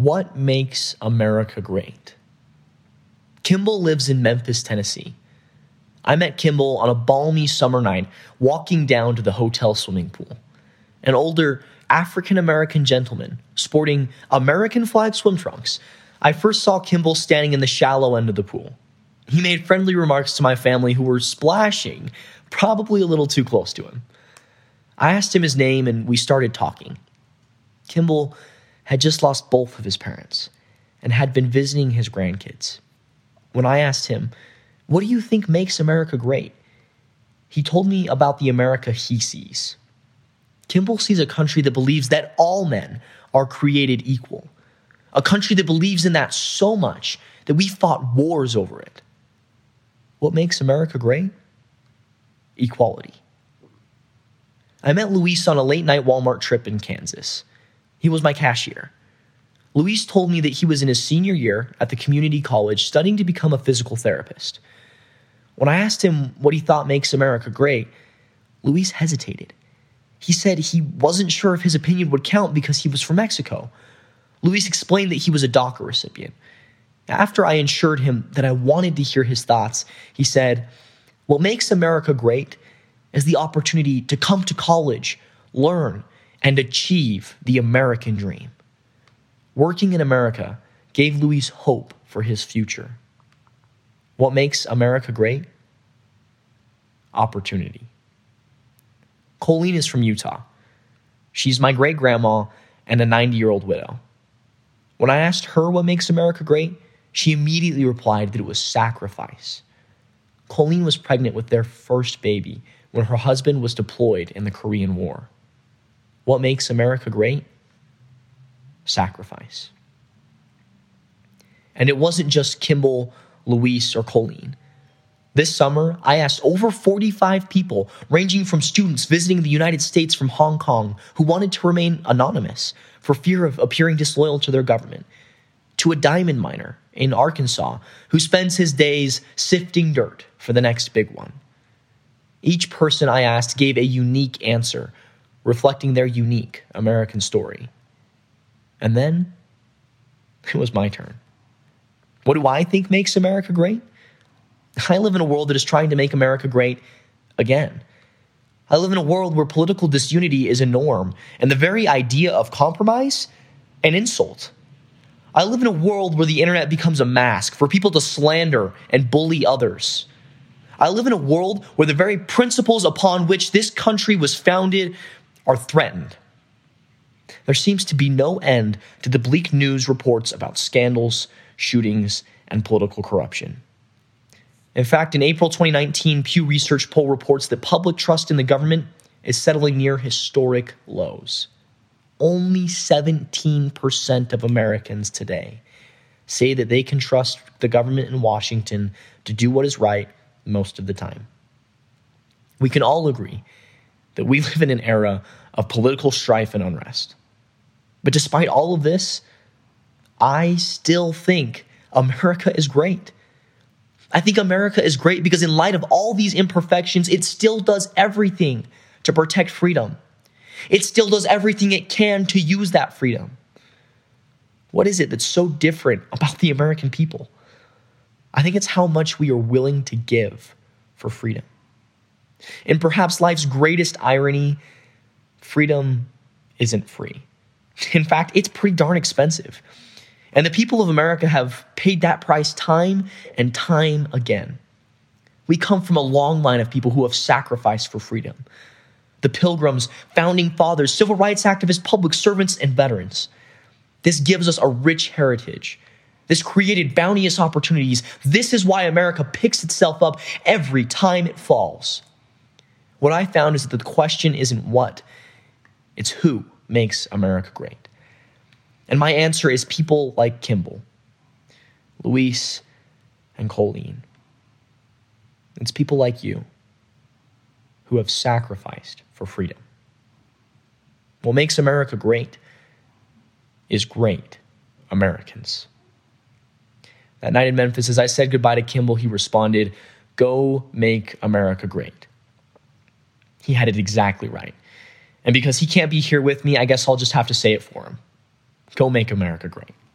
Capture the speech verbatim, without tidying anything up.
What makes America great? Kimball lives in Memphis, Tennessee. I met Kimball on a balmy summer night walking down to the hotel swimming pool. An older African-American gentleman sporting American flag swim trunks. I first saw Kimball standing in the shallow end of the pool. He made friendly remarks to my family who were splashing, probably a little too close to him. I asked him his name and we started talking. Kimball had just lost both of his parents and had been visiting his grandkids. When I asked him, "What do you think makes America great?" he told me about the America he sees. Kimball sees a country that believes that all men are created equal. A country that believes in that so much that we fought wars over it. What makes America great? Equality. I met Luis on a late-night Walmart trip in Kansas. He was my cashier. Luis told me that he was in his senior year at the community college studying to become a physical therapist. When I asked him what he thought makes America great, Luis hesitated. He said he wasn't sure if his opinion would count because he was from Mexico. Luis explained that he was a DACA recipient. After I assured him that I wanted to hear his thoughts, he said, "What makes America great is the opportunity to come to college, learn, and achieve the American dream." Working in America gave Luis hope for his future. What makes America great? Opportunity. Colleen is from Utah. She's my great-grandma and a ninety-year-old widow. When I asked her what makes America great, she immediately replied that it was sacrifice. Colleen was pregnant with their first baby when her husband was deployed in the Korean War. What makes America great? Sacrifice. And it wasn't just Kimball, Luis, or Colleen. This summer, I asked over forty-five people, ranging from students visiting the United States from Hong Kong who wanted to remain anonymous for fear of appearing disloyal to their government, to a diamond miner in Arkansas who spends his days sifting dirt for the next big one. Each person I asked gave a unique answer, reflecting their unique American story. And then, it was my turn. What do I think makes America great? I live in a world that is trying to make America great again. I live in a world where political disunity is a norm, and the very idea of compromise, an insult. I live in a world where the internet becomes a mask for people to slander and bully others. I live in a world where the very principles upon which this country was founded are threatened. There seems to be no end to the bleak news reports about scandals, shootings, and political corruption. In fact, in April twenty nineteen, Pew Research poll reports that public trust in the government is settling near historic lows. Only seventeen percent of Americans today say that they can trust the government in Washington to do what is right most of the time. We can all agree that we live in an era of political strife and unrest. But despite all of this, I still think America is great. I think America is great because in light of all these imperfections, it still does everything to protect freedom. It still does everything it can to use that freedom. What is it that's so different about the American people? I think it's how much we are willing to give for freedom. And perhaps life's greatest irony, freedom isn't free. In fact, it's pretty darn expensive. And the people of America have paid that price time and time again. We come from a long line of people who have sacrificed for freedom. The Pilgrims, Founding Fathers, Civil Rights Activists, public servants, and veterans. This gives us a rich heritage. This created bounteous opportunities. This is why America picks itself up every time it falls. What I found is that the question isn't what, it's who makes America great. And my answer is people like Kimball, Luis, and Colleen. It's people like you who have sacrificed for freedom. What makes America great is great Americans. That night in Memphis, as I said goodbye to Kimball, he responded, "Go make America great." He had it exactly right. And because he can't be here with me, I guess I'll just have to say it for him. Go make America great.